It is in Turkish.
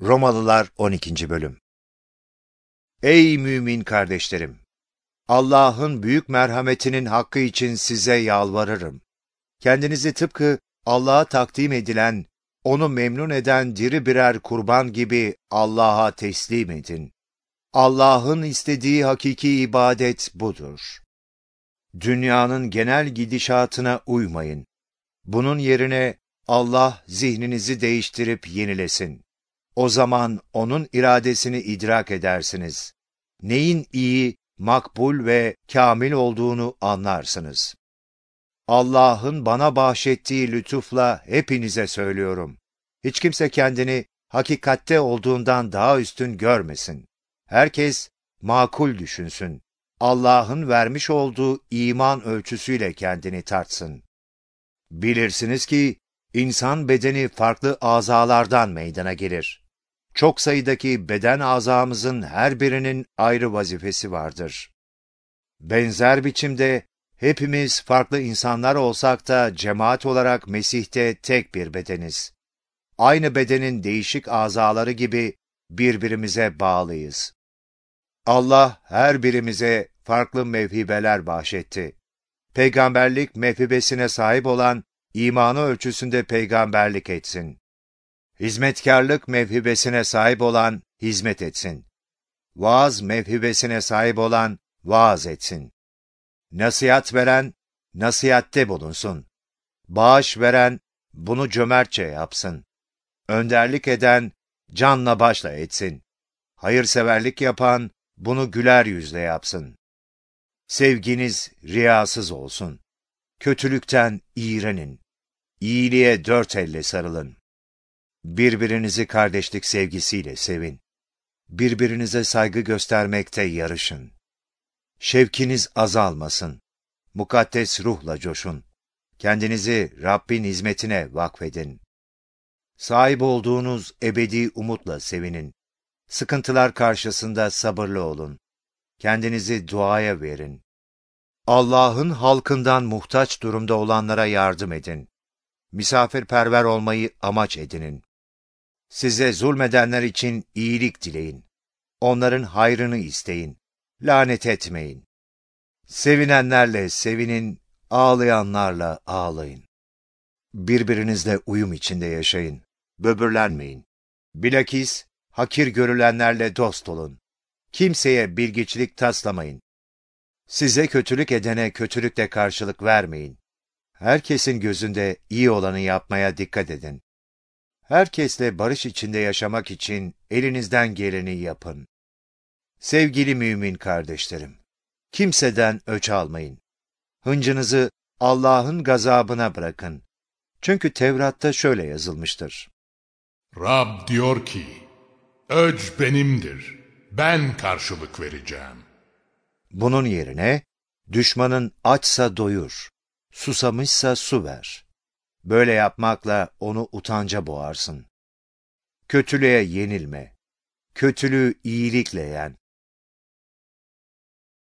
Romalılar 12. Bölüm. Ey mümin kardeşlerim! Allah'ın büyük merhametinin hakkı için size yalvarırım. Kendinizi tıpkı Allah'a takdim edilen, onu memnun eden diri birer kurban gibi Allah'a teslim edin. Allah'ın istediği hakiki ibadet budur. Dünyanın genel gidişatına uymayın. Bunun yerine Allah zihninizi değiştirip yenilesin. O zaman onun iradesini idrak edersiniz. Neyin iyi, makbul ve kamil olduğunu anlarsınız. Allah'ın bana bahşettiği lütufla hepinize söylüyorum. Hiç kimse kendini hakikatte olduğundan daha üstün görmesin. Herkes makul düşünsün. Allah'ın vermiş olduğu iman ölçüsüyle kendini tartsın. Bilirsiniz ki insan bedeni farklı azalardan meydana gelir. Çok sayıdaki beden azamızın her birinin ayrı vazifesi vardır. Benzer biçimde hepimiz farklı insanlar olsak da cemaat olarak Mesih'te tek bir bedeniz. Aynı bedenin değişik azaları gibi birbirimize bağlıyız. Allah her birimize farklı mevhibeler bahşetti. Peygamberlik mevhibesine sahip olan imanı ölçüsünde peygamberlik etsin. Hizmetkarlık mevhibesine sahip olan hizmet etsin. Vaaz mevhibesine sahip olan vaaz etsin. Nasihat veren nasihatte bulunsun. Bağış veren bunu cömertçe yapsın. Önderlik eden canla başla etsin. Hayırseverlik yapan bunu güler yüzle yapsın. Sevginiz riyasız olsun. Kötülükten iğrenin. İyiliğe dört elle sarılın. Birbirinizi kardeşlik sevgisiyle sevin. Birbirinize saygı göstermekte yarışın. Şevkiniz azalmasın. Mukaddes ruhla coşun. Kendinizi Rabbin hizmetine vakfedin. Sahip olduğunuz ebedi umutla sevinin. Sıkıntılar karşısında sabırlı olun. Kendinizi duaya verin. Allah'ın halkından muhtaç durumda olanlara yardım edin. Misafirperver olmayı amaç edinin. Size zulmedenler için iyilik dileyin. Onların hayrını isteyin. Lanet etmeyin. Sevinenlerle sevinin, ağlayanlarla ağlayın. Birbirinizle uyum içinde yaşayın. Böbürlenmeyin. Bilakis hakir görülenlerle dost olun. Kimseye bilgiçlik taslamayın. Size kötülük edene kötülükle karşılık vermeyin. Herkesin gözünde iyi olanı yapmaya dikkat edin. Herkesle barış içinde yaşamak için elinizden geleni yapın. Sevgili mümin kardeşlerim, kimseden öç almayın. Hıncınızı Allah'ın gazabına bırakın. Çünkü Tevrat'ta şöyle yazılmıştır. Rab diyor ki, öc benimdir, ben karşılık vereceğim. Bunun yerine, düşmanın açsa doyur, susamışsa su ver. Böyle yapmakla onu utanca boğarsın. Kötülüğe yenilme. Kötülüğü iyilikle yen.